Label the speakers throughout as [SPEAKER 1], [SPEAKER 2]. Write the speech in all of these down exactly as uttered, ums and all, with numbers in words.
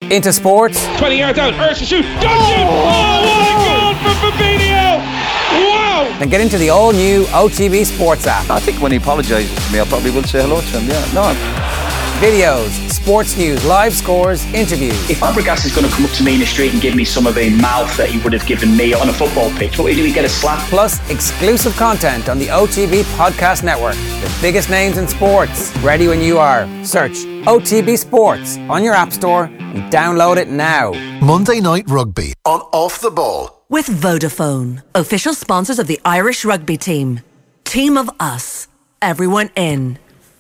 [SPEAKER 1] Into sports.
[SPEAKER 2] twenty yards out, Ursa shoot, dodge it! Oh, what a goal for Fabinho! Wow!
[SPEAKER 1] Then get into the all-new O T B Sports app.
[SPEAKER 3] I think when he apologises to me, I probably will say hello to him, yeah. No.
[SPEAKER 1] Videos, sports news, live scores, interviews.
[SPEAKER 4] If Fabregas is going to come up to me in the street and give me some of the mouth that he would have given me on a football pitch, what do we get a slap?
[SPEAKER 1] Plus, exclusive content on the O T B Podcast Network. The biggest names in sports. Ready when you are. Search O T B Sports on your app store and download it now.
[SPEAKER 5] Monday Night Rugby on Off the Ball.
[SPEAKER 6] With Vodafone, official sponsors of the Irish rugby team. Team of us. Everyone in.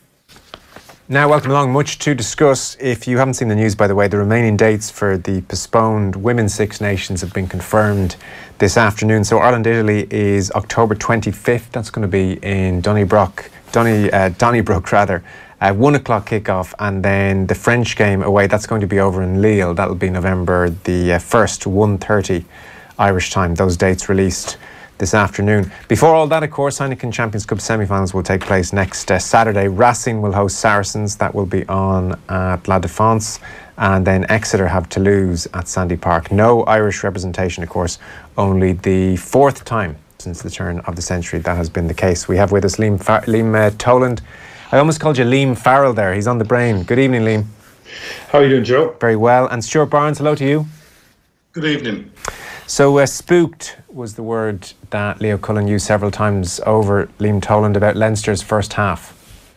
[SPEAKER 7] Now, welcome along. Much to discuss. If you haven't seen the news, by the way, the remaining dates for the postponed Women's Six Nations have been confirmed this afternoon. So Ireland-Italy is October twenty-fifth. That's going to be in Donnybrook, Donny, uh, Donnybrook rather. Uh, one o'clock kickoff, and then the French game away. That's going to be over in Lille. That'll be November the uh, first, one thirty Irish time. Those dates released this afternoon. Before all that, of course, Heineken Champions Cup semi-finals will take place next uh, Saturday. Racing will host Saracens. That will be on at La Défense. And then Exeter have Toulouse at Sandy Park. No Irish representation, of course. Only the fourth time since the turn of the century that has been the case. We have with us Liam, Far- Liam uh, Toland. I almost called you Liam Farrell there. He's on the brain. Good evening, Liam.
[SPEAKER 8] How are you doing, Joe?
[SPEAKER 7] Very well. And Stuart Barnes, hello to you.
[SPEAKER 8] Good evening.
[SPEAKER 7] So uh, spooked was the word that Leo Cullen used several times over, Liam Toland, about Leinster's first half.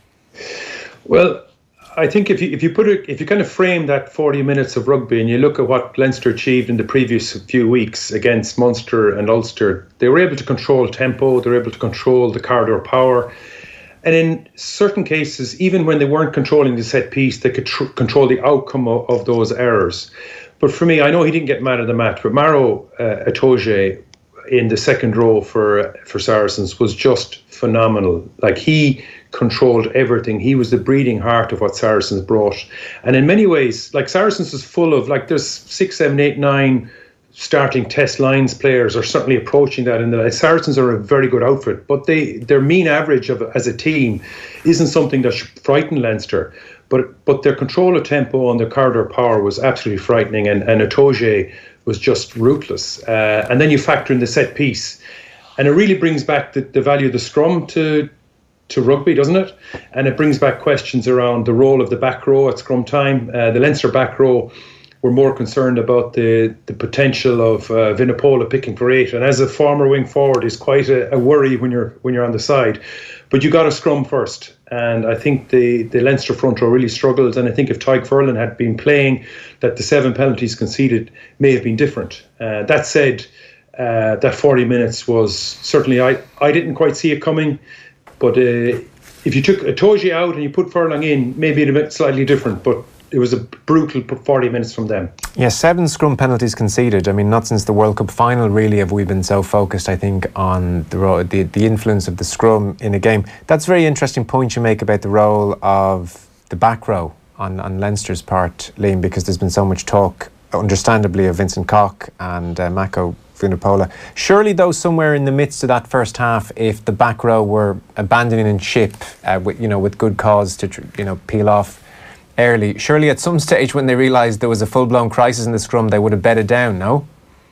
[SPEAKER 8] Well, I think if you if you put it if you kind of frame that forty minutes of rugby and you look at what Leinster achieved in the previous few weeks against Munster and Ulster, they were able to control tempo, they were able to control the corridor power, and in certain cases, even when they weren't controlling the set piece, they could tr- control the outcome of, of those errors. But for me, I know he didn't get man of the match, but Maro uh, Itoje in the second row for for Saracens was just phenomenal. Like, he controlled everything. He was the breathing heart of what Saracens brought. And in many ways, like, Saracens is full of, like, there's six, seven, eight, nine starting test lines players are certainly approaching that. And the Saracens are a very good outfit, but they their mean average of as a team isn't something that should frighten Leinster. But but their control of tempo and their corridor power was absolutely frightening, and, and Itoje was just ruthless. Uh, and then you factor in the set piece, and it really brings back the, the value of the scrum to to rugby, doesn't it? And it brings back questions around the role of the back row at scrum time. Uh, the Leinster back row were more concerned about the, the potential of uh, Vinopola picking for eight, and as a former wing forward, is quite a, a worry when you're when you're on the side. But you got to scrum first, and I think the, the Leinster front row really struggled. And I think if Tadhg Furlan had been playing, that the seven penalties conceded may have been different. Uh, that said, uh, that forty minutes was certainly, I, I didn't quite see it coming. But uh, if you took Itoje out and you put Furlong in, maybe it'd have been slightly different. But it was a brutal forty minutes from them.
[SPEAKER 7] Yeah, seven scrum penalties conceded. I mean, not since the World Cup final really have we been so focused, I think, on the ro- the, the influence of the scrum in a game. That's a very interesting point you make about the role of the back row on, on Leinster's part, Liam, because there's been so much talk, understandably, of Vincent Koch and uh, Mako Vunipola. Surely, though, somewhere in the midst of that first half, if the back row were abandoning ship, uh, with, you know, with good cause to, you know, peel off early, surely at some stage when they realised there was a full-blown crisis in the scrum, they would have bedded down, no?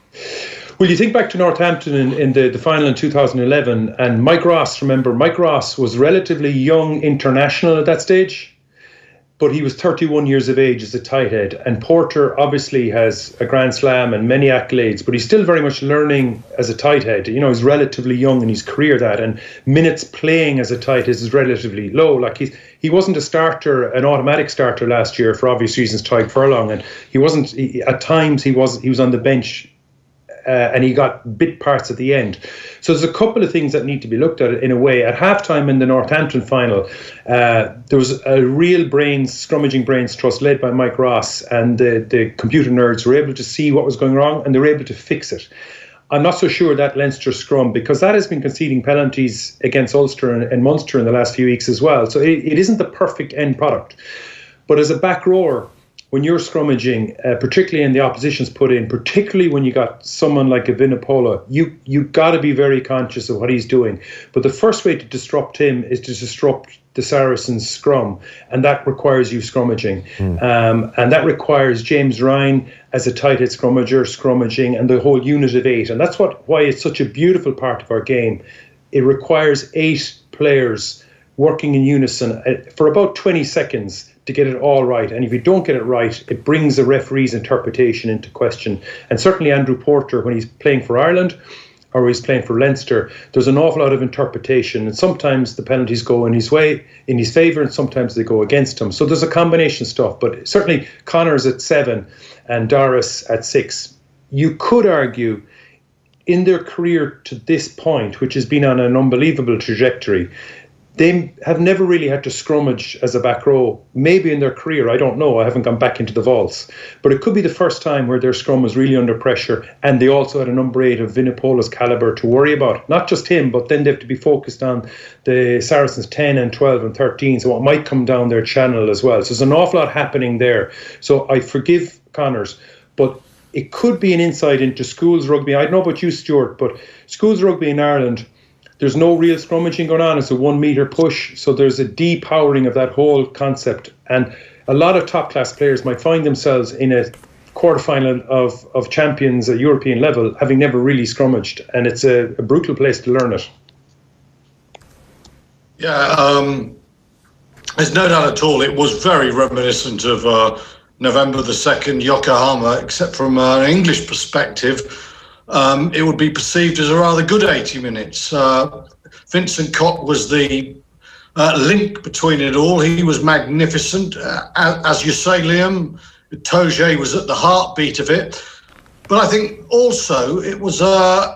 [SPEAKER 8] Well, you think back to Northampton in, in the, the final in two thousand eleven, and Mike Ross, remember, Mike Ross was relatively young international at that stage, but he was thirty-one years of age as a tight head. And Porter obviously has a Grand Slam and many accolades, but he's still very much learning as a tight head. You know, he's relatively young in his career, that, and minutes playing as a tight head is relatively low. Like, he's, he wasn't a starter, an automatic starter last year for obvious reasons, Tadhg Furlong, and he wasn't, he, at times he was he was on the bench. Uh, and he got bit parts at the end. So there's a couple of things that need to be looked at in a way. At halftime in the Northampton final, uh, there was a real brains, scrummaging brains trust led by Mike Ross, and the, the computer nerds were able to see what was going wrong and they were able to fix it. I'm not so sure that Leinster scrum, because that has been conceding penalties against Ulster and, and Munster in the last few weeks as well. So it, it isn't the perfect end product. But as a back rower, when you're scrummaging, uh, particularly in the opposition's put in, particularly when you got someone like a Vunipola, you you got to be very conscious of what he's doing. But the first way to disrupt him is to disrupt the Saracens' scrum, and that requires you scrummaging. Mm. Um, and that requires James Ryan as a tight head scrummager, scrummaging, and the whole unit of eight. And that's what why it's such a beautiful part of our game. It requires eight players working in unison for about twenty seconds to get it all right. And if you don't get it right, it brings the referee's interpretation into question. And certainly Andrew Porter, when he's playing for Ireland or he's playing for Leinster, there's an awful lot of interpretation. And sometimes the penalties go in his way, in his favour, and sometimes they go against him. So there's a combination of stuff. But certainly Connor's at seven and Doris at six. You could argue in their career to this point, which has been on an unbelievable trajectory, they have never really had to scrummage as a back row. Maybe in their career, I don't know. I haven't gone back into the vaults. But it could be the first time where their scrum was really under pressure, and they also had a number eight of Vunipola's calibre to worry about. Not just him, but then they have to be focused on the Saracens ten and twelve and thirteen, so it might come down their channel as well. So there's an awful lot happening there. So I forgive Connors, but it could be an insight into schools rugby. I don't know about you, Stuart, but schools rugby in Ireland, there's no real scrummaging going on. It's a one metre push. So there's a depowering of that whole concept. And a lot of top class players might find themselves in a quarterfinal of, of champions at European level, having never really scrummaged. And it's a, a brutal place to learn it.
[SPEAKER 9] Yeah, um, there's no doubt at all. It was very reminiscent of uh, November the second, Yokohama, except from an English perspective. Um, it would be perceived as a rather good eighty minutes. Uh, Vincent Koch was the uh, link between it all. He was magnificent. Uh, as you say, Liam, Toje was at the heartbeat of it. But I think also it was a,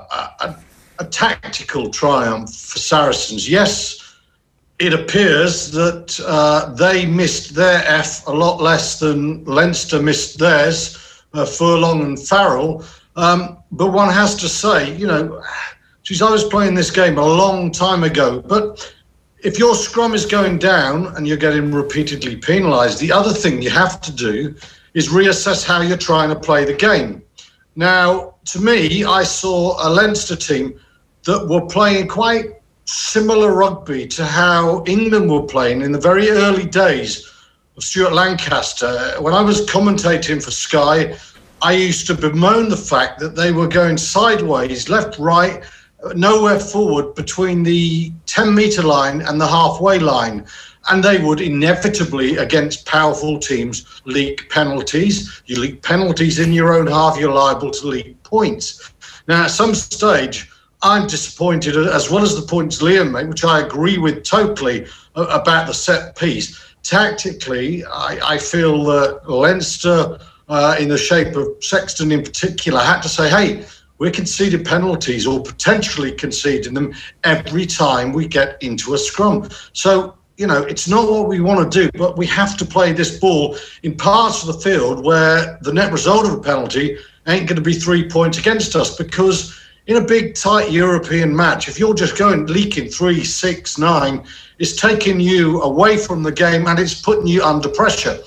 [SPEAKER 9] a, a tactical triumph for Saracens. Yes, it appears that uh, they missed their F a lot less than Leinster missed theirs, uh, Furlong and Farrell. Um, but one has to say, you know, geez, I was playing this game a long time ago. But if your scrum is going down and you're getting repeatedly penalised, the other thing you have to do is reassess how you're trying to play the game. Now, to me, I saw a Leinster team that were playing quite similar rugby to how England were playing in the very early days of Stuart Lancaster. When I was commentating for Sky, I used to bemoan the fact that they were going sideways, left, right, nowhere forward between the ten metre line and the halfway line. And they would inevitably, against powerful teams, leak penalties. You leak penalties in your own half, you're liable to leak points. Now, at some stage, I'm disappointed, as well as the points Liam made, which I agree with totally, about the set piece. Tactically, I, I feel that Leinster, Uh, in the shape of Sexton in particular, had to say, hey, we're conceding penalties or potentially conceding them every time we get into a scrum. So, you know, it's not what we want to do, but we have to play this ball in parts of the field where the net result of a penalty ain't going to be three points against us, because in a big, tight European match, if you're just going leaking three, six, nine, it's taking you away from the game and it's putting you under pressure.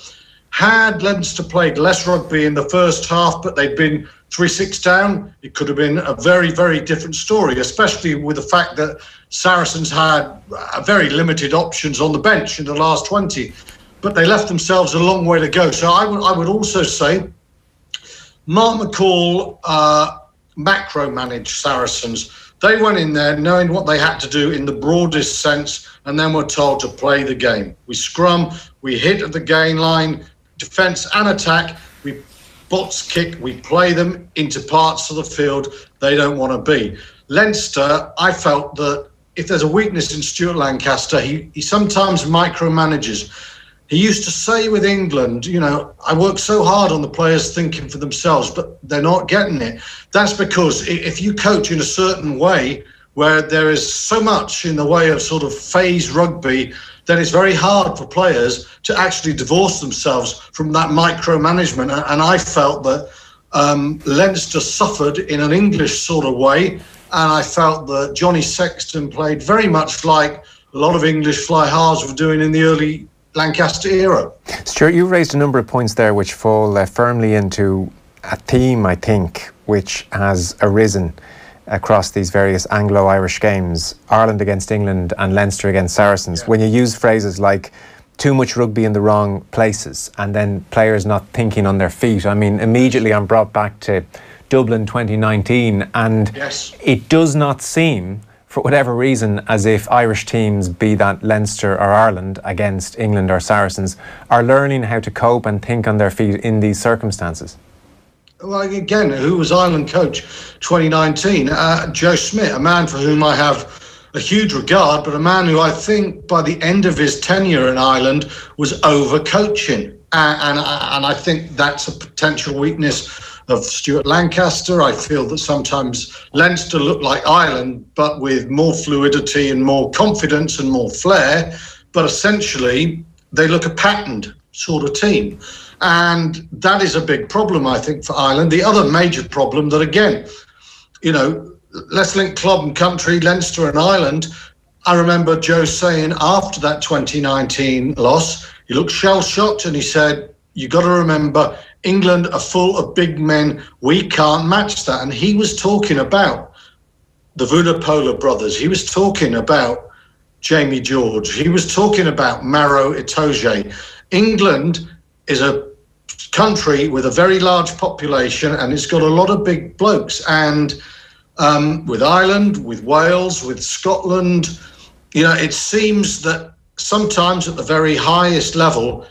[SPEAKER 9] Had Leinster played less rugby in the first half, but they'd been three six down, it could have been a very, very different story, especially with the fact that Saracens had very limited options on the bench in the last twenty. But they left themselves a long way to go. So I would, I would also say Mark McCall uh, macro-managed Saracens. They went in there knowing what they had to do in the broadest sense, and then were told to play the game. We scrum, we hit at the gain line, defence and attack, we box kick, we play them into parts of the field they don't want to be. Leinster, I felt that if there's a weakness in Stuart Lancaster, he, he sometimes micromanages. He used to say with England, you know, I work so hard on the players thinking for themselves, but they're not getting it. That's because if you coach in a certain way where there is so much in the way of sort of phase rugby, then it's very hard for players to actually divorce themselves from that micromanagement. And I felt that um, Leinster suffered in an English sort of way. And I felt that Johnny Sexton played very much like a lot of English fly halves were doing in the early Lancaster era.
[SPEAKER 7] Stuart, you raised a number of points there which fall uh, firmly into a theme, I think, which has arisen across these various Anglo-Irish games, Ireland against England and Leinster against Saracens. Yeah. When you use phrases like too much rugby in the wrong places and then players not thinking on their feet, I mean, immediately I'm brought back to Dublin twenty nineteen, and
[SPEAKER 9] yes.
[SPEAKER 7] It does not seem, for whatever reason, as if Irish teams, be that Leinster or Ireland against England or Saracens, are learning how to cope and think on their feet in these circumstances.
[SPEAKER 9] Well, again, who was Ireland coach twenty nineteen? Uh, Joe Schmidt, a man for whom I have a huge regard, but a man who I think by the end of his tenure in Ireland was over-coaching. Uh, and, and I think that's a potential weakness of Stuart Lancaster. I feel that sometimes Leinster look like Ireland, but with more fluidity and more confidence and more flair. But essentially, they look a patterned sort of team. And that is a big problem, I think, for Ireland. The other major problem that, again, you know, let's link club and country, Leinster and Ireland. I remember Joe saying after that twenty nineteen loss, he looked shell-shocked and he said, you got to remember, England are full of big men. We can't match that. And he was talking about the Vunipola brothers. He was talking about Jamie George. He was talking about Maro Itoje. England is a country with a very large population and it's got a lot of big blokes. And um, with Ireland, with Wales, with Scotland, you know, it seems that sometimes at the very highest level,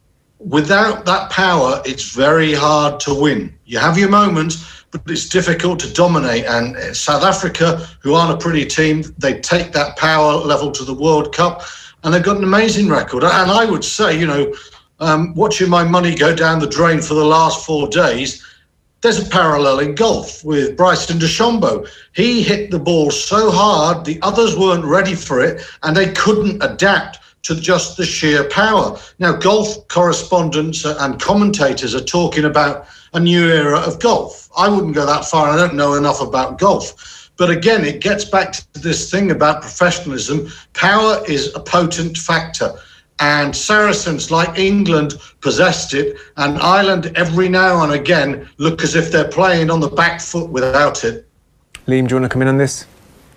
[SPEAKER 9] without that power, it's very hard to win. You have your moments, but it's difficult to dominate. And South Africa, who aren't a pretty team, they take that power level to the World Cup, and they've got an amazing record. And I would say, you know, um, watching my money go down the drain for the last four days, there's a parallel in golf with Bryson DeChambeau. He hit the ball so hard, the others weren't ready for it, and they couldn't adapt to just the sheer power. Now, golf correspondents and commentators are talking about a new era of golf. I wouldn't go that far. I don't know enough about golf. But again, it gets back to this thing about professionalism. Power is a potent factor. And Saracens, like England, possessed it. And Ireland, every now and again, look as if they're playing on the back foot without it.
[SPEAKER 7] Liam, do you want to come in on this?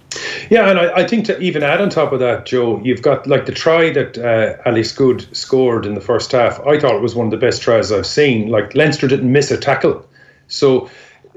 [SPEAKER 8] Yeah, and I, I think to even add on top of that, Joe, you've got like the try that uh, Ali Scud scored in the first half. I thought it was one of the best tries I've seen. Like, Leinster didn't miss a tackle. So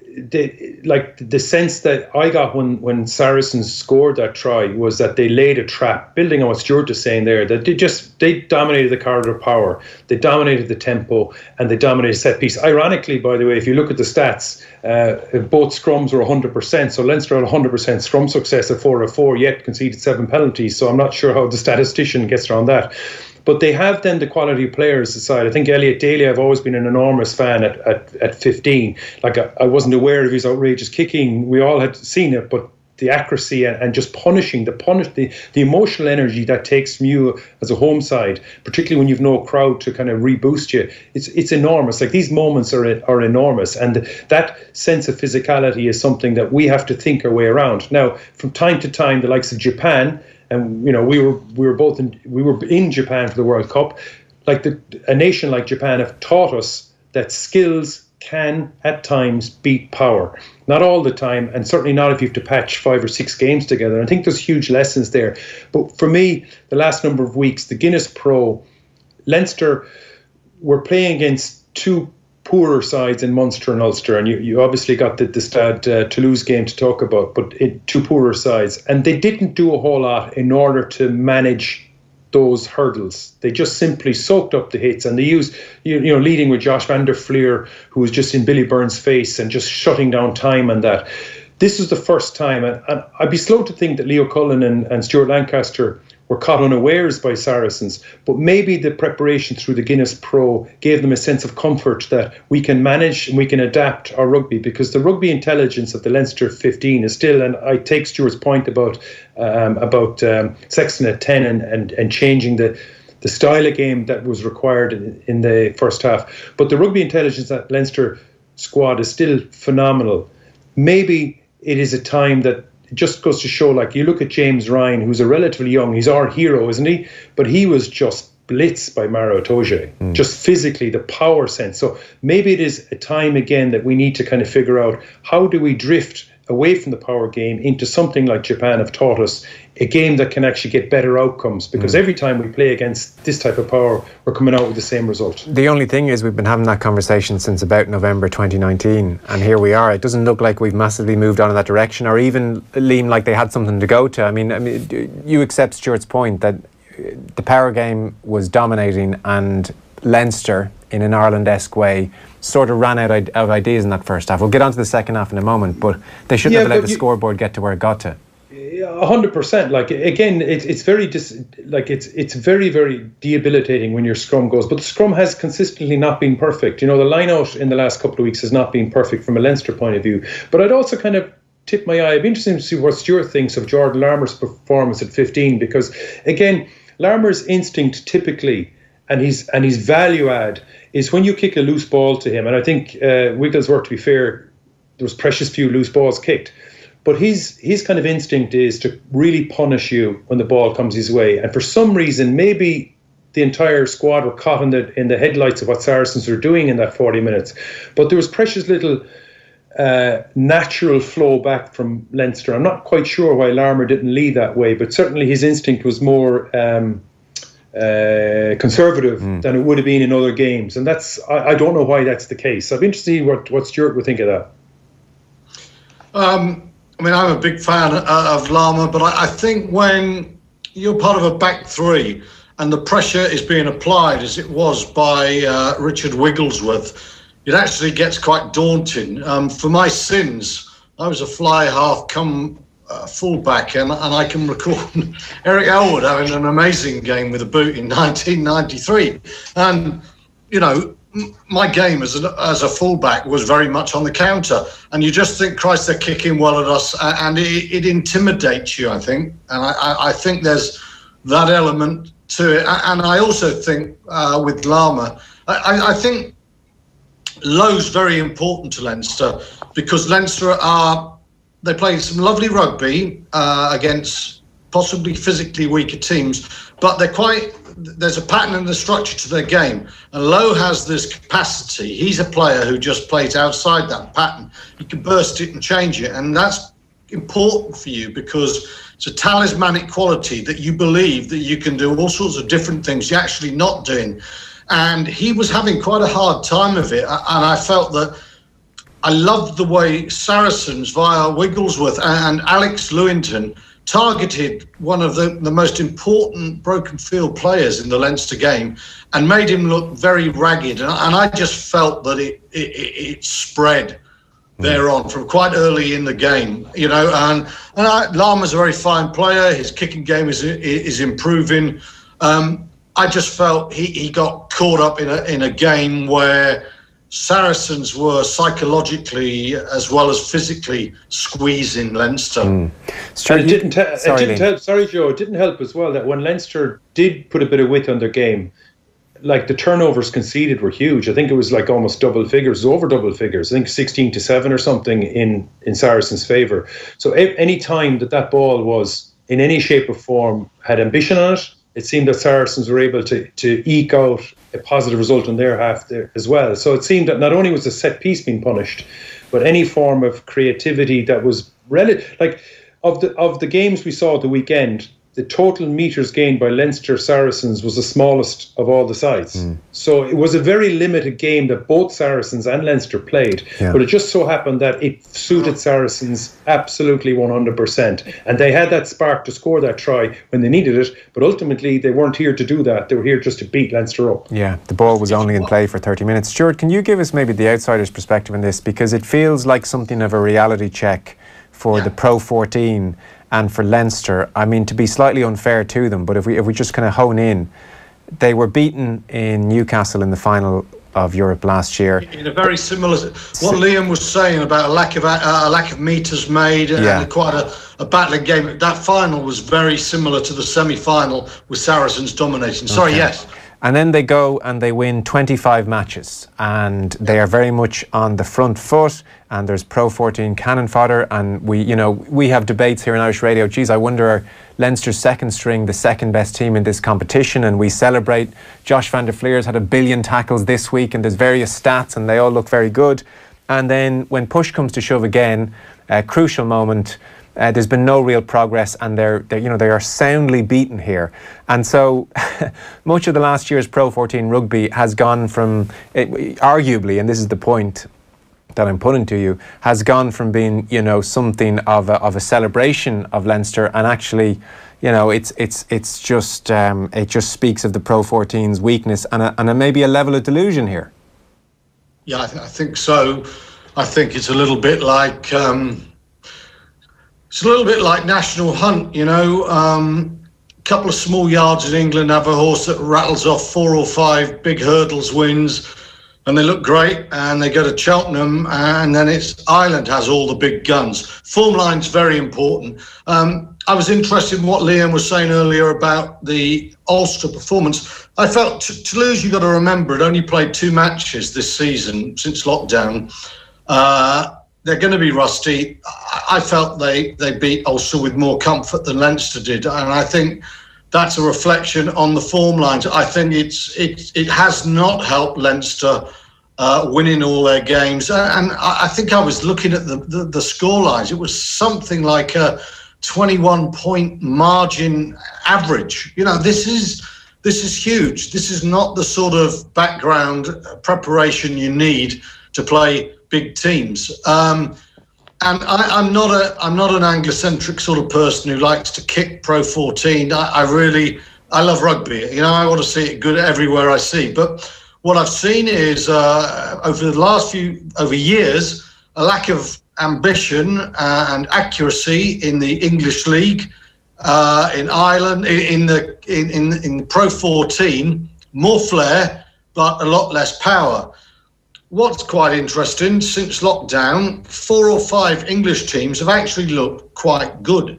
[SPEAKER 8] the, like the sense that I got when, when Saracens scored that try was that they laid a trap, building on what Stuart is saying there, that they just, they dominated the corridor power, they dominated the tempo, and they dominated set piece. Ironically, by the way, if you look at the stats, uh, both scrums were one hundred percent, so Leinster had one hundred percent scrum success at four of four, yet conceded seven penalties, so I'm not sure how the statistician gets around that. But they have then the quality of players aside. I think Elliot Daly, I've always been an enormous fan at, at, at fifteen. Like, I, I wasn't aware of his outrageous kicking. We all had seen it, but the accuracy and, and just punishing, the punish, the, the emotional energy that takes from you as a home side, particularly when you've no crowd to kind of reboost you, it's it's enormous. Like, these moments are are enormous. And that sense of physicality is something that we have to think our way around. Now, from time to time, the likes of Japan, and you know, we were we were both in we were in Japan for the World Cup. Like, the, a nation like Japan have taught us that skills can at times beat power. Not all the time, and certainly not if you have to patch five or six games together. I think there's huge lessons there. But for me, the last number of weeks, the Guinness Pro, Leinster were playing against two poorer sides in Munster and Ulster, and you, you obviously got the, the Stade uh, Toulouse game to talk about, but it, two poorer sides, and they didn't do a whole lot in order to manage those hurdles. They just simply soaked up the hits, and they used, you, you know, leading with Josh van der Fleer, who was just in Billy Byrne's face and just shutting down time and that. This was the first time, and, and I'd be slow to think that Leo Cullen and, and Stuart Lancaster were caught unawares by Saracens, but maybe the preparation through the Guinness Pro gave them a sense of comfort that we can manage and we can adapt our rugby, because the rugby intelligence of the Leinster fifteen is still, and I take Stuart's point about um, about um, Sexton at ten and, and, and changing the, the style of game that was required in, in the first half. But the rugby intelligence at Leinster squad is still phenomenal. Maybe it is a time that it just goes to show, like, you look at James Ryan, who's a relatively young, he's our hero, isn't he? But he was just blitzed by Maro Itoje, mm. just physically, the power sense. So maybe it is a time again that we need to kind of figure out, how do we drift away from the power game into something like Japan have taught us, a game that can actually get better outcomes, because mm. every time we play against this type of power, we're coming out with the same result.
[SPEAKER 7] The only thing is, we've been having that conversation since about November twenty nineteen, and here we are. It doesn't look like we've massively moved on in that direction, or even, Liam, like they had something to go to. I mean, I mean, you accept Stuart's point that the power game was dominating, and Leinster, in an Ireland-esque way, sort of ran out of ideas in that first half. We'll get on to the second half in a moment, but they shouldn't yeah, have let the you, scoreboard get to where it got to.
[SPEAKER 8] A hundred percent. Like, again, it's it's very dis, like it's it's very very debilitating when your scrum goes. But the scrum has consistently not been perfect. You know, the line out in the last couple of weeks has not been perfect from a Leinster point of view. But I'd also kind of tip my eye. I'd be interested to see what Stuart thinks of Jordan Larmour's performance at fifteen, because again, Larmour's instinct typically, and his and his value add, is when you kick a loose ball to him. And I think uh, Wigglesworth, to be fair, there was precious few loose balls kicked. But his his kind of instinct is to really punish you when the ball comes his way. And for some reason, maybe the entire squad were caught in the in the headlights of what Saracens were doing in that forty minutes. But there was precious little uh, natural flow back from Leinster. I'm not quite sure why Larmour didn't lead that way, but certainly his instinct was more um, uh, conservative mm. than it would have been in other games. And that's I, I don't know why that's the case. I'd be interested to see what, what Stuart would think of that.
[SPEAKER 9] Um. I mean, I'm a big fan of Larmour, but I, I think when you're part of a back three and the pressure is being applied as it was by uh, Richard Wigglesworth, it actually gets quite daunting. Um, for my sins, I was a fly half come uh, fullback, and, and I can recall Eric Elwood having an amazing game with a boot in nineteen ninety-three. And, you know, my game as a, as a fullback was very much on the counter, and you just think, Christ, they're kicking well at us, and it, it intimidates you, I think. And I, I think there's that element to it. And I also think uh, with Larmour, I, I think low's very important to Leinster, because Leinster are, they play some lovely rugby uh, against possibly physically weaker teams, but they're quite, there's a pattern and a structure to their game. And Lowe has this capacity. He's a player who just plays outside that pattern. He can burst it and change it. And that's important for you, because it's a talismanic quality that you believe that you can do all sorts of different things you're actually not doing. And he was having quite a hard time of it. And I felt that I loved the way Saracens, via Wigglesworth and Alex Lewington, targeted one of the, the most important broken field players in the Leinster game and made him look very ragged. And, and I just felt that it, it, it spread thereon from quite early in the game, you know. And, and I, Larmour's a very fine player. His kicking game is is improving. Um, I just felt he, he got caught up in a in a game where Saracens were psychologically as well as physically squeezing Leinster. Mm.
[SPEAKER 8] And it didn't, te- sorry, it didn't help. Sorry, Joe. It didn't help as well that when Leinster did put a bit of width on their game, like the turnovers conceded were huge. I think it was like almost double figures, over double figures. I think sixteen to seven or something in in Saracens' favour. So a- any time that that ball was in any shape or form had ambition on it, it seemed that Saracens were able to to eke out a positive result in their half there as well. So it seemed that not only was the set piece being punished, but any form of creativity that was relative, like of the of the games we saw at the weekend, the total metres gained by Leinster Saracens was the smallest of all the sides. Mm. So it was a very limited game that both Saracens and Leinster played. Yeah. But it just so happened that it suited Saracens absolutely one hundred percent. And they had that spark to score that try when they needed it. But ultimately, they weren't here to do that. They were here just to beat Leinster up.
[SPEAKER 7] Yeah, the ball was only in play for thirty minutes. Stuart, can you give us maybe the outsider's perspective on this? Because it feels like something of a reality check for yeah. the Pro fourteen and for Leinster. I mean, to be slightly unfair to them, but if we if we just kind of hone in, they were beaten in Newcastle in the final of Europe last year.
[SPEAKER 9] In a very similar, what Liam was saying about a lack of uh, a lack of meters made and yeah. quite a, a battling game. That final was very similar to the semi-final with Saracens dominating. Sorry, okay. yes.
[SPEAKER 7] And then they go and they win twenty-five matches, and they are very much on the front foot, and there's Pro fourteen cannon fodder, and we, you know, we have debates here in Irish Radio. Geez, I wonder, are Leinster's second string the second best team in this competition? And we celebrate. Josh van der Fleer's had a billion tackles this week, and there's various stats, and they all look very good. And then when push comes to shove again, a crucial moment, Uh, there's been no real progress, and they're, they're, you know, they are soundly beaten here. And so, much of the last year's Pro fourteen rugby has gone from, it, arguably, and this is the point that I'm putting to you, has gone from being, you know, something of a, of a celebration of Leinster, and actually, you know, it's it's it's just um, it just speaks of the Pro fourteen's weakness and a, and a, maybe a level of delusion here.
[SPEAKER 9] Yeah, I, th- I think so. I think it's a little bit like. Um It's a little bit like National Hunt, you know. Um, a couple of small yards in England have a horse that rattles off four or five big hurdles wins, and they look great, and they go to Cheltenham, and then it's Ireland has all the big guns. Form line's very important. Um, I was interested in what Liam was saying earlier about the Ulster performance. I felt t- Toulouse, you've got to remember, had only played two matches this season since lockdown. Uh, They're going to be rusty. I felt they, they beat Ulster with more comfort than Leinster did, and I think that's a reflection on the form lines. I think it's it it has not helped Leinster uh, winning all their games, and I think I was looking at the, the the score lines. It was something like a twenty-one point margin average. You know, this is this is huge. This is not the sort of background preparation you need to play big teams, um, and I, I'm not a I'm not an Anglo-centric sort of person who likes to kick Pro fourteen. I, I really I love rugby. You know, I want to see it good everywhere I see. But what I've seen is uh, over the last few over years a lack of ambition uh, and accuracy in the English League, uh, in Ireland, in, in the in, in in Pro fourteen, more flair but a lot less power. What's quite interesting, since lockdown, four or five English teams have actually looked quite good.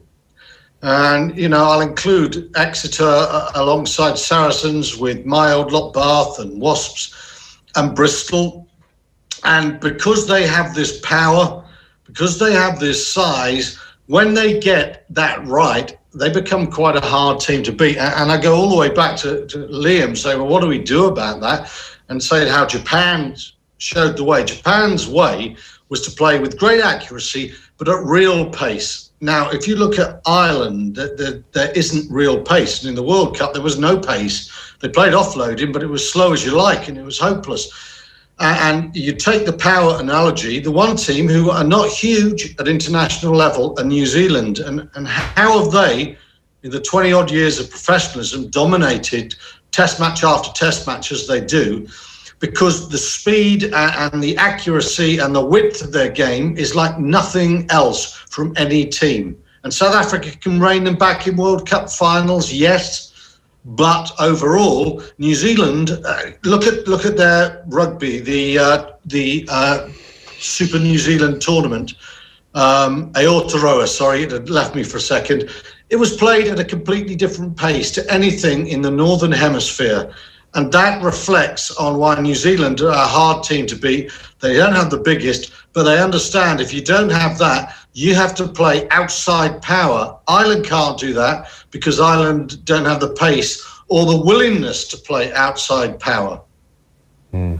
[SPEAKER 9] And, you know, I'll include Exeter uh, alongside Saracens with my old lot Bath and Wasps and Bristol. And because they have this power, because they have this size, when they get that right, they become quite a hard team to beat. And I go all the way back to, to Liam saying, well, what do we do about that? And saying how Japan's showed the way. Japan's way was to play with great accuracy, but at real pace. Now, if you look at Ireland, there, there, there isn't real pace. And in the World Cup, there was no pace. They played offloading, but it was slow as you like, and it was hopeless. Uh, and you take the power analogy, the one team who are not huge at international level are New Zealand. And, and how have they, in the twenty-odd years of professionalism, dominated test match after test match as they do? Because the speed and the accuracy and the width of their game is like nothing else from any team. And South Africa can rein them back in World Cup finals, yes, but overall, New Zealand, uh, look at look at their rugby, the uh, the uh, Super New Zealand tournament, um, Aotearoa, sorry, it had left me for a second. It was played at a completely different pace to anything in the Northern Hemisphere. And that reflects on why New Zealand are a hard team to beat. They don't have the biggest, but they understand if you don't have that, you have to play outside power. Ireland can't do that because Ireland don't have the pace or the willingness to play outside power.
[SPEAKER 7] Mm.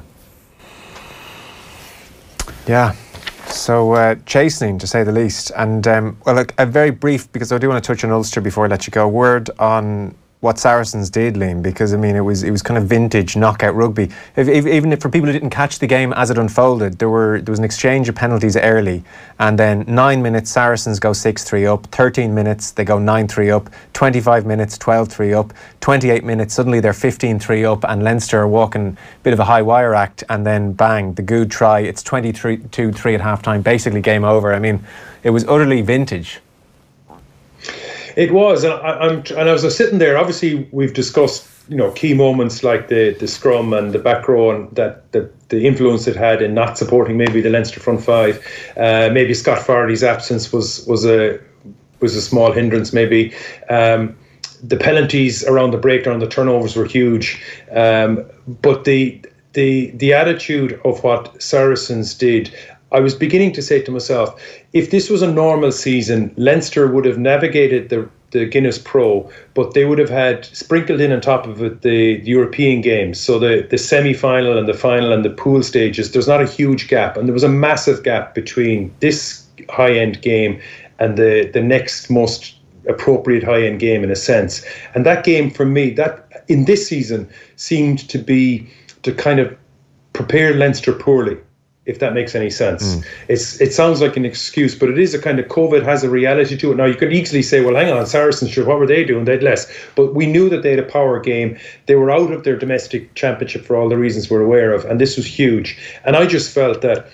[SPEAKER 7] Yeah. So uh, chastening, to say the least. And, um, well, look, a very brief, because I do want to touch on Ulster before I let you go, word on what Saracens did, Liam, because I mean it was it was kind of vintage knockout rugby. If, if, even if for people who didn't catch the game as it unfolded, there were there was an exchange of penalties early, and then nine minutes Saracens go six three up, thirteen minutes they go nine three up, twenty-five minutes twelve three up, twenty-eight minutes suddenly they're fifteen three up, and Leinster are walking a bit of a high wire act, and then bang, the good try, it's twenty-three two three at half time, basically game over. I mean, it was utterly vintage.
[SPEAKER 8] It was, and I, I'm, and I was sitting there. Obviously, we've discussed, you know, key moments like the the scrum and the back row, and that, that the influence it had in not supporting maybe the Leinster front five. Uh, maybe Scott Farley's absence was was a was a small hindrance. Maybe um, the penalties around the breakdown, the turnovers were huge. Um, but the the the attitude of what Saracens did, I was beginning to say to myself, if this was a normal season, Leinster would have navigated the the Guinness Pro, but they would have had sprinkled in on top of it the, the European games. So the, the semi-final and the final and the pool stages, there's not a huge gap. And there was a massive gap between this high-end game and the, the next most appropriate high-end game in a sense. And that game for me, that in this season seemed to be to kind of prepare Leinster poorly, if that makes any sense. Mm. It's it sounds like an excuse, but it is a kind of COVID has a reality to it. Now, you could easily say, well, hang on, Saracens, sure, what were they doing? They'd less. But we knew that they had a power game. They were out of their domestic championship for all the reasons we're aware of, and this was huge. And I just felt that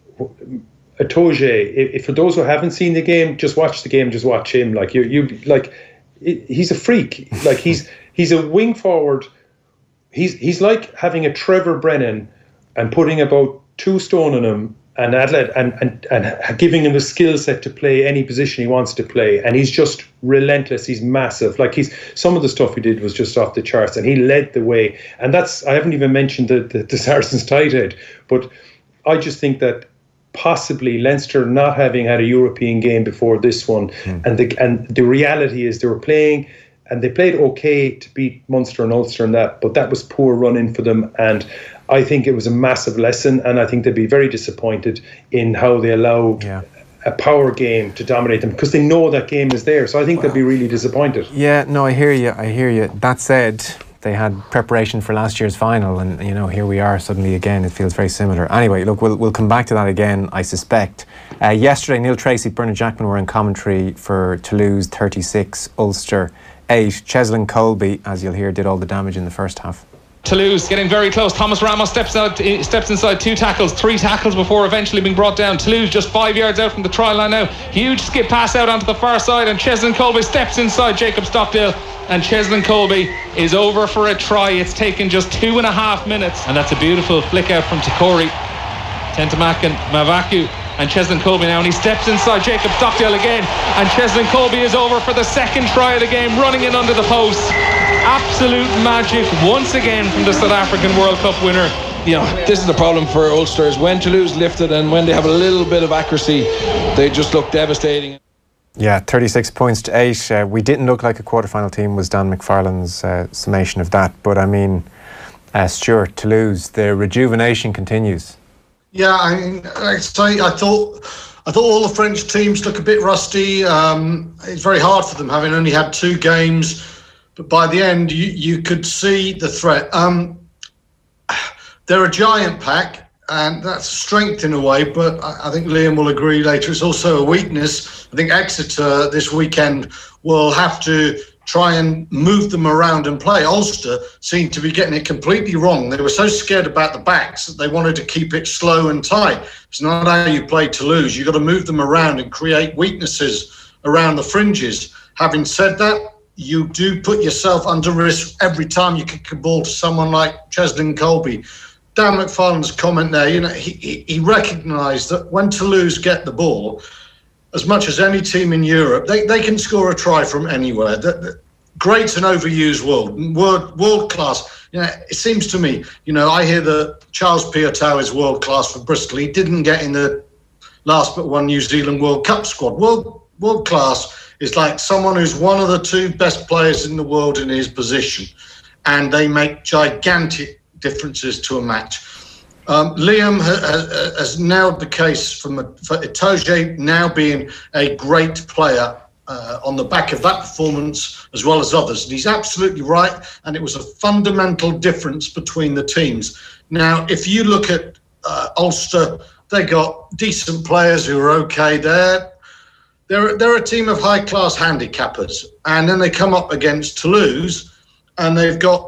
[SPEAKER 8] Itoje, if, for those who haven't seen the game, just watch the game, just watch him. Like, you, you like, he's a freak. Like, he's he's a wing forward. He's he's like having a Trevor Brennan and putting about two stone on him and athlete and, and, and giving him the skill set to play any position he wants to play. And he's just relentless. He's massive. Like he's some of the stuff he did was just off the charts, and he led the way. And that's, I haven't even mentioned the, the, the Saracens tight head, but I just think that possibly Leinster not having had a European game before this one, mm. and the and the reality is they were playing, and they played okay to beat Munster and Ulster and that, but that was poor running for them. And I think it was a massive lesson, and I think they'd be very disappointed in how they allowed yeah. a power game to dominate them, because they know that game is there. So I think wow. they'll be really disappointed.
[SPEAKER 7] Yeah, no, I hear you. I hear you. That said, they had preparation for last year's final, and you know, here we are suddenly again. It feels very similar. Anyway, look, we'll we'll come back to that again, I suspect. Uh, yesterday, Neil Tracy, Bernard Jackman were in commentary for Toulouse thirty-six, Ulster eight. Cheslin Colby, as you'll hear, did all the damage in the first half.
[SPEAKER 10] Toulouse getting very close. Thomas Ramos steps out, steps inside two tackles, three tackles before eventually being brought down. Toulouse just five yards out from the try line now. Huge skip pass out onto the far side, and Cheslin Colby steps inside Jacob Stockdale, and Cheslin Colby is over for a try. It's taken just two and a half minutes, and that's a beautiful flick out from Takori, Tentamakan, Mavaku, and Cheslin Colby now, and he steps inside Jacob Stockdale again, and Cheslin Colby is over for the second try of the game, running in under the post. Absolute magic once again from the South African World Cup winner.
[SPEAKER 11] You know, this is the problem for Ulster, is when Toulouse lifted and when they have a little bit of accuracy, they just look devastating.
[SPEAKER 7] Yeah, thirty-six points to eight. Uh, we didn't look like a quarter-final team, was Dan McFarlane's uh, summation of that. But I mean, uh, Stuart, Toulouse, their rejuvenation continues.
[SPEAKER 9] Yeah, I mean, I say I thought I thought all the French teams look a bit rusty. Um, it's very hard for them, having only had two games. But by the end, you, you could see the threat. Um, they're a giant pack, and that's a strength in a way, but I, I think Liam will agree later, it's also a weakness. I think Exeter this weekend will have to try and move them around and play. Ulster seemed to be getting it completely wrong. They were so scared about the backs that they wanted to keep it slow and tight. It's not how you play Toulouse. You've got to move them around and create weaknesses around the fringes. Having said that, you do put yourself under risk every time you kick a ball to someone like Cheslin Colby. Dan McFarlane's comment there, you know, he, he, he recognised that when Toulouse get the ball, as much as any team in Europe, they, they can score a try from anywhere. The, the, great and overused world, world, world class. You know, it seems to me, you know, I hear that Charles Piutau is world class for Bristol. He didn't get in the last but one New Zealand World Cup squad. World, world class is like someone who's one of the two best players in the world in his position, and they make gigantic differences to a match. Um, Liam has, has nailed the case from a, for Itoje now being a great player uh, on the back of that performance as well as others. And he's absolutely right, and it was a fundamental difference between the teams. Now, if you look at uh, Ulster, they got decent players who are okay there. They're, they're a team of high-class handicappers. And then they come up against Toulouse, and they've got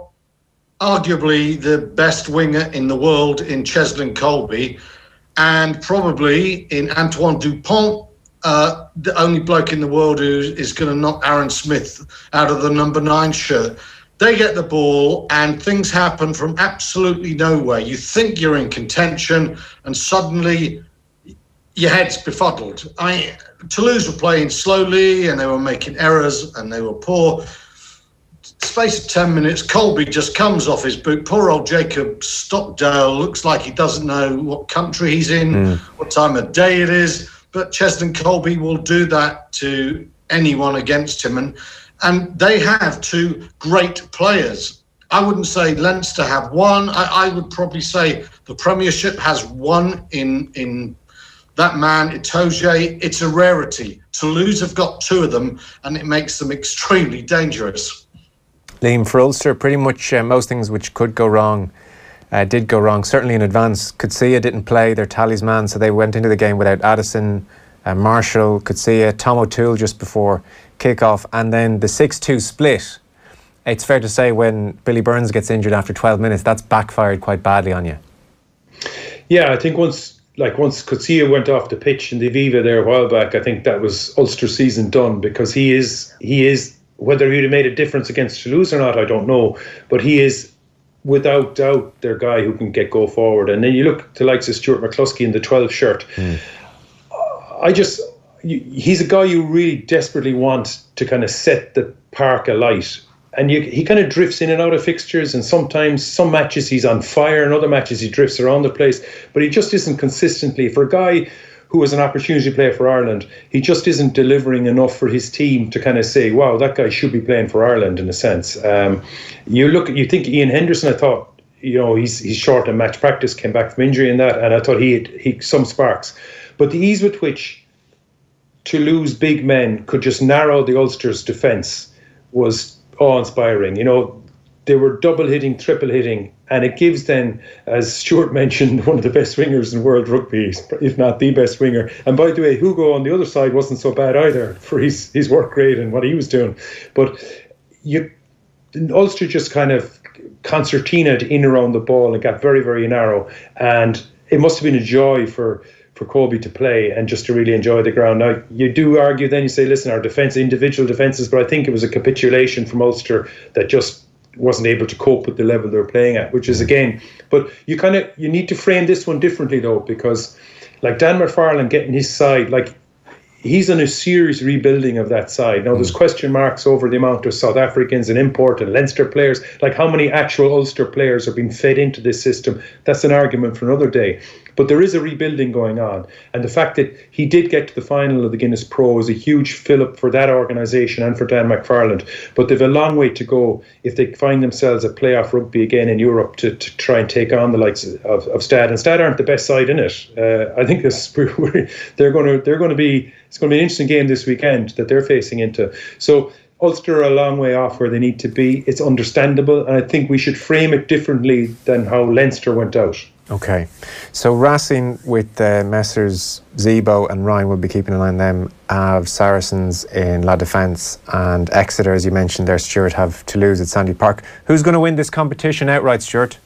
[SPEAKER 9] arguably the best winger in the world in Cheslin Colby, and probably in Antoine Dupont, uh, the only bloke in the world who is going to knock Aaron Smith out of the number nine shirt. They get the ball and things happen from absolutely nowhere. You think you're in contention and suddenly your head's befuddled. I mean, Toulouse were playing slowly and they were making errors and they were poor. space of ten minutes, Colby just comes off his boot. Poor old Jacob Stockdale looks like he doesn't know what country he's in, mm. what time of day it is. But Cheslin Colby will do that to anyone against him. And, and they have two great players. I wouldn't say Leinster have one. I, I would probably say the Premiership has one in in that man, Itoje. It's a rarity. Toulouse have got two of them, and it makes them extremely dangerous.
[SPEAKER 7] Liam, for Ulster, pretty much uh, most things which could go wrong uh, did go wrong, certainly in advance. Coetzee didn't play their talisman, so they went into the game without Addison, uh, Marshall, Coetzee, Tom O'Toole just before kick-off, and then the six two split. It's fair to say when Billy Burns gets injured after twelve minutes, that's backfired quite badly on you.
[SPEAKER 8] Yeah, I think once like once Coetzee went off the pitch in the Aviva there a while back, I think that was Ulster season done, because he is he is whether he'd have made a difference against Toulouse or not, I don't know, but he is without doubt their guy who can get go forward. And then you look to likes of Stuart McCluskey in the twelve shirt. Mm. I just he's a guy you really desperately want to kind of set the park alight. And you, he kind of drifts in and out of fixtures, and sometimes some matches he's on fire, and other matches he drifts around the place. But he just isn't consistently, for a guy who was an opportunity player for Ireland, he just isn't delivering enough for his team to kind of say, wow, that guy should be playing for Ireland in a sense. Um, you look, you think Ian Henderson, I thought, you know, he's he's short in match practice, came back from injury and that, and I thought he had he some sparks. But the ease with which Toulouse big men could just narrow the Ulster's defence was awe-inspiring. You know, they were double hitting, triple hitting, and it gives then, as Stuart mentioned, one of the best wingers in world rugby, if not the best winger. And by the way, Hugo on the other side wasn't so bad either for his, his work rate and what he was doing. But you, Ulster just kind of concertinaed in around the ball and got very, very narrow. And it must have been a joy for for Colby to play and just to really enjoy the ground. Now, you do argue then, you say, listen, our defence, individual defences, but I think it was a capitulation from Ulster that just wasn't able to cope with the level they were playing at, which is, again, but you kind of, you need to frame this one differently though, because like Dan McFarlane getting his side, like he's on a serious rebuilding of that side. Now, there's question marks over the amount of South Africans and import and Leinster players, like how many actual Ulster players are being fed into this system. That's an argument for another day. But there is a rebuilding going on. And the fact that he did get to the final of the Guinness Pro is a huge fill-up for that organisation and for Dan McFarland. But they've a long way to go if they find themselves at playoff rugby again in Europe to, to try and take on the likes of, of Stade. And Stade aren't the best side in it. Uh, I think this, they're going to they're going to be it's going to be an interesting game this weekend that they're facing into. So Ulster are a long way off where they need to be. It's understandable, and I think we should frame it differently than how Leinster went out.
[SPEAKER 7] Okay, so Racing with uh, Messrs Zebo and Ryan will be keeping an eye on them. Have Saracens in La Défense, and Exeter, as you mentioned there, Stuart, have Toulouse at Sandy Park. Who's going to win this competition outright, Stuart?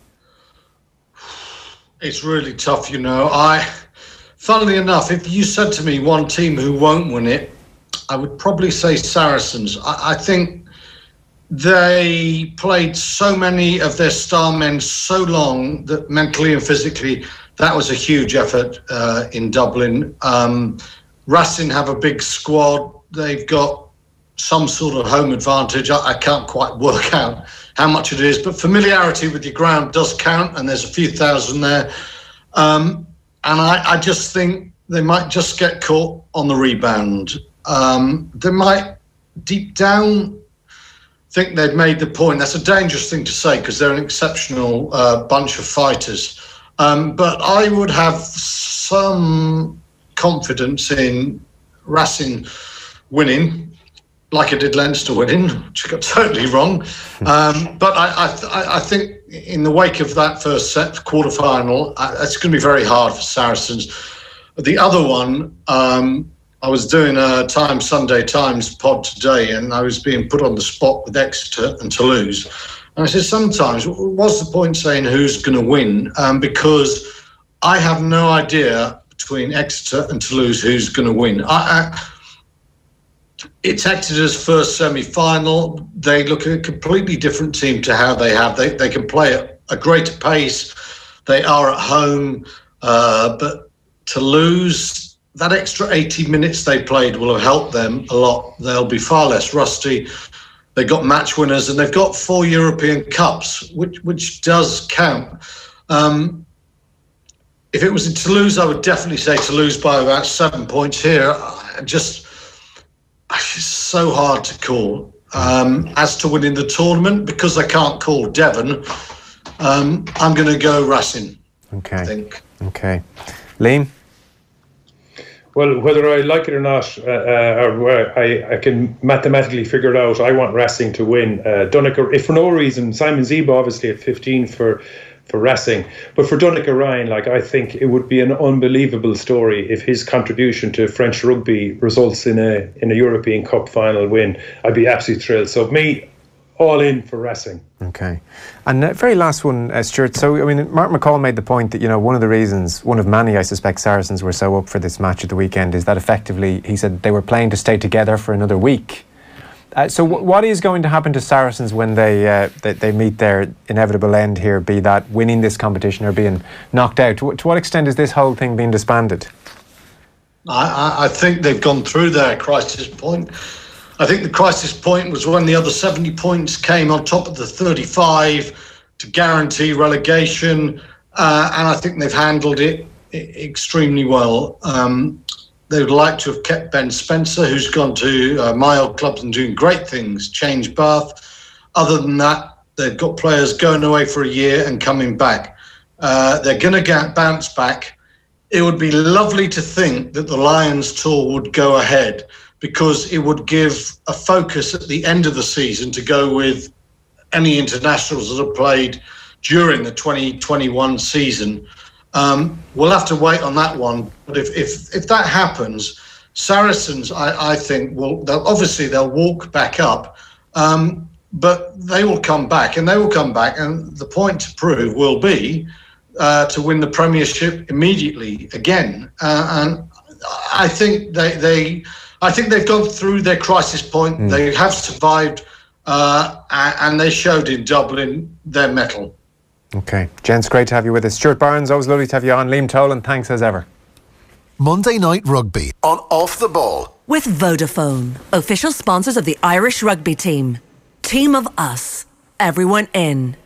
[SPEAKER 9] It's really tough, you know. I, funnily enough, if you said to me one team who won't win it, I would probably say Saracens. I, I think they played so many of their star men so long that mentally and physically that was a huge effort uh, in Dublin. Um, Racing have a big squad. They've got some sort of home advantage. I, I can't quite work out how much it is, but familiarity with your ground does count, and there's a few thousand there. Um, and I, I just think they might just get caught on the rebound. Um, they might, deep down, think they'd made the point. That's a dangerous thing to say because they're an exceptional uh, bunch of fighters. Um, but I would have some confidence in Racing winning, like I did Leinster winning, which I got totally wrong. Um, but I, I, I think in the wake of that first set, quarter-final, uh, it's going to be very hard for Saracens. The other one, um, I was doing a Times Sunday Times pod today, and I was being put on the spot with Exeter and Toulouse. And I said, sometimes, what's the point saying who's going to win? Um, because I have no idea between Exeter and Toulouse who's going to win. I, I, it's Exeter's first semi-final. They look a completely different team to how they have. They they can play at a greater pace. They are at home. Uh, but Toulouse, that extra eighty minutes they played will have helped them a lot. They'll be far less rusty. They've got match winners, and they've got four European Cups, which which does count. Um, if it was in Toulouse, I would definitely say Toulouse by about seven points here. I just, it's so hard to call. Um, as to winning the tournament, because I can't call Devon, um, I'm going to go Racing.
[SPEAKER 7] Okay.
[SPEAKER 9] I think.
[SPEAKER 7] Okay. Liam?
[SPEAKER 8] Well, whether I like it or not, uh, uh, or I, I can mathematically figure it out. I want Racing to win. Uh, Donncha, if for no reason, Simon Zebo obviously at fifteen for for Racing, but for Donncha Ryan, like I think it would be an unbelievable story if his contribution to French rugby results in a in a European Cup final win. I'd be absolutely thrilled. So me, all in for Racing.
[SPEAKER 7] Okay. And uh, very last one, uh, Stuart. So, I mean, Mark McCall made the point that, you know, one of the reasons, one of many, I suspect, Saracens were so up for this match at the weekend is that effectively, he said, they were playing to stay together for another week. Uh, so w- what is going to happen to Saracens when they, uh, they they meet their inevitable end here, be that winning this competition or being knocked out? To, to what extent is this whole thing being disbanded?
[SPEAKER 9] I, I think they've gone through their crisis point. I think the crisis point was when the other seventy points came on top of the thirty-five to guarantee relegation, uh, and I think they've handled it extremely well. Um, they would like to have kept Ben Spencer, who's gone to uh, my old clubs and doing great things, changed Bath. Other than that, they've got players going away for a year and coming back. Uh, they're going to get bounce back. It would be lovely to think that the Lions tour would go ahead, because it would give a focus at the end of the season to go with any internationals that have played during the twenty twenty-one season. Um, we'll have to wait on that one. But if if, if that happens, Saracens, I, I think, will they'll, obviously they'll walk back up, um, but they will come back, and they will come back. And the point to prove will be uh, to win the Premiership immediately again. Uh, and I think they they. I think they've gone through their crisis point. Mm. They have survived, uh, and they showed in Dublin their mettle.
[SPEAKER 7] Okay. Gents, great to have you with us. Stuart Barnes, always lovely to have you on. Liam Tolan, thanks as ever.
[SPEAKER 5] Monday Night Rugby on Off the Ball.
[SPEAKER 6] With Vodafone, official sponsors of the Irish rugby team. Team of us. Everyone in.